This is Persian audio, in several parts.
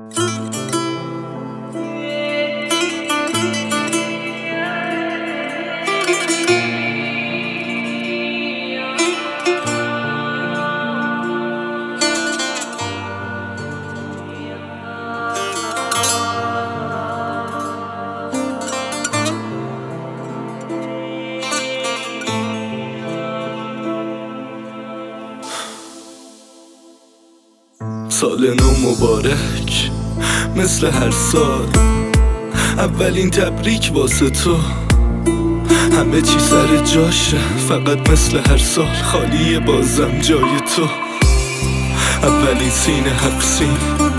سال نو مبارک، مثل هر سال اولین تبریک واسه تو. همه چی سر جاشه، فقط مثل هر سال خالیه بازم جای تو. اولین سینه حبسین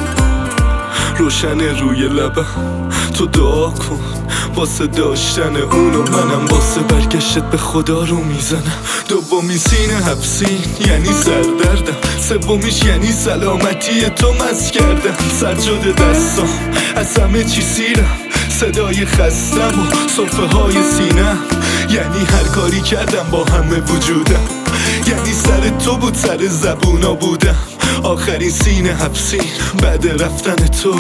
روشن روی لبم، تو دعا کن واسه داشتن اونو، منم واسه برگشت به خدا رو میزنم. دومی سینه حبسین یعنی سردردم، سومیش یعنی سلامتی تو مست کردم. سجاده دستام از همه چی سیرم، صدای خستم و صرفه های سینم. یعنی هر کاری کردم با همه وجودم، یعنی سر تو بود سر زبونا بودم. آخرین سینه حبسین بعد رفتن تو،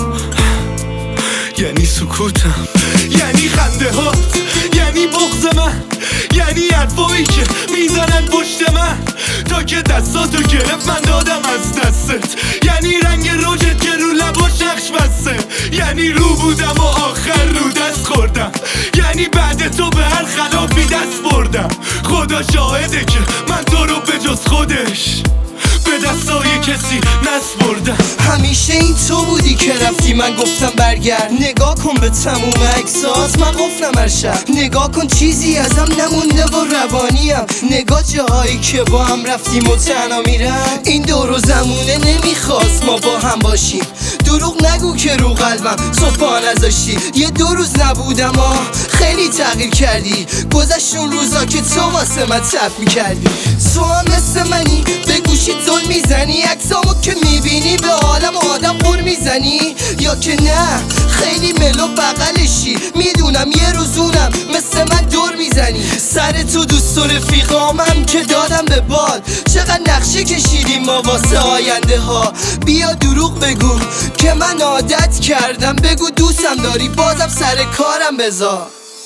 یعنی سکوتم، یعنی خنده هات، یعنی بغض من، یعنی حرفایی که میزنن پشت من. تا که دستاتو گرفت من دادم از دستت، یعنی رنگ رژت که رو لباش نقش بسته، یعنی رو بودم و آخر رو دست خوردم، یعنی بعد تو به هر خلافی دست بردم. خدا شاهده که من تو رو به جز خودش به دستای کسی نسپردم. همیشه این تو بودی که رفتی من گفتم برگرد. نگاه کن به تموم عکسات من قفلم هر شب. نگاه کن چیزی ازم نمونده و روانیم. نگاه جاهایی که با هم رفتیم و تنها میرم. این دور و زمونه نمیخواست ما با هم باشیم. دروغ نگو که رو قلبم صبح نذاشتی. یه 2 روز نبودم خیلی تغییر کردی. گذشت اون روزا که تو واسه من تپ میکردی. تو هم مثل منی به گوشی زل میزنی، عکسامو که میبینی به عالم آدم قور میزنی. یا که نه خیلی ملو بغلشی، میدونم یه روزونم مثل من دور میزنی. سر تو دوست و رفیقامم که دادم به باد. چقدر نقشه کشیدیم ما واسه آینده ها. بیا دروغ بگو که من عادت کردم، بگو دوستم داری بازم سر کارم بذار.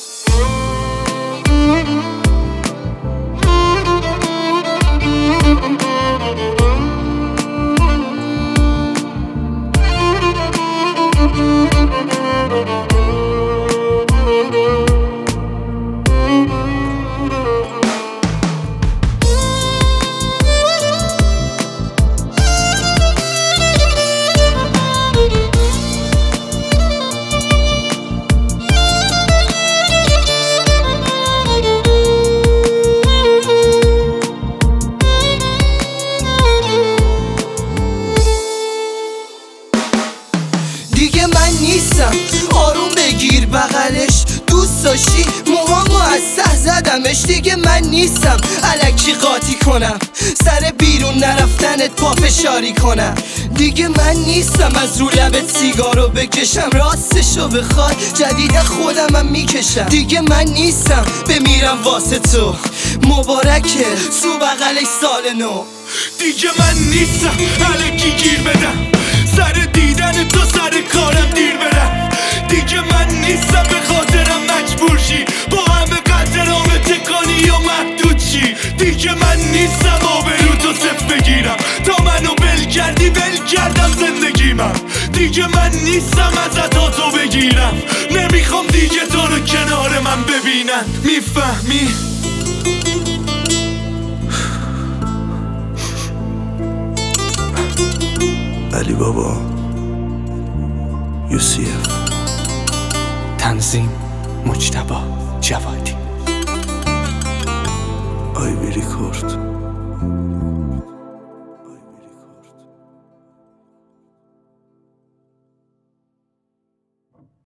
دیگه من نیستم، آروم بگیر بغلش. دوست داشتی موهامو از سه زدمش. دیگه من نیستم الکی قاطی کنم، سر بیرون نرفتنت پافشاری کنم. دیگه من نیستم از رو لبت سیگارو بکشم، راستشو بخوای جدید خودمم میکشم. دیگه من نیستم بمیرم واسه تو، مبارکه تو بغلش سال نو. دیگه من نیستم الکی گیر بدم، سر دیدن تو سر کارم دیر برم. دیگه من نیستم به خاطرم مجبور شی، با همه قدرام تکانی و محدود شی. دیگه من نیستم آبرو تو صف بگیرم، تا منو بل کردی بل کردم زندگیمم. دیگه من نیستم ازت تو بگیرم، نمیخوام دیگه تو رو کنار من ببینن. میفهمی؟ علی بابا UCF. تنظیم مجتبی جوادی. آیوی ریکورد.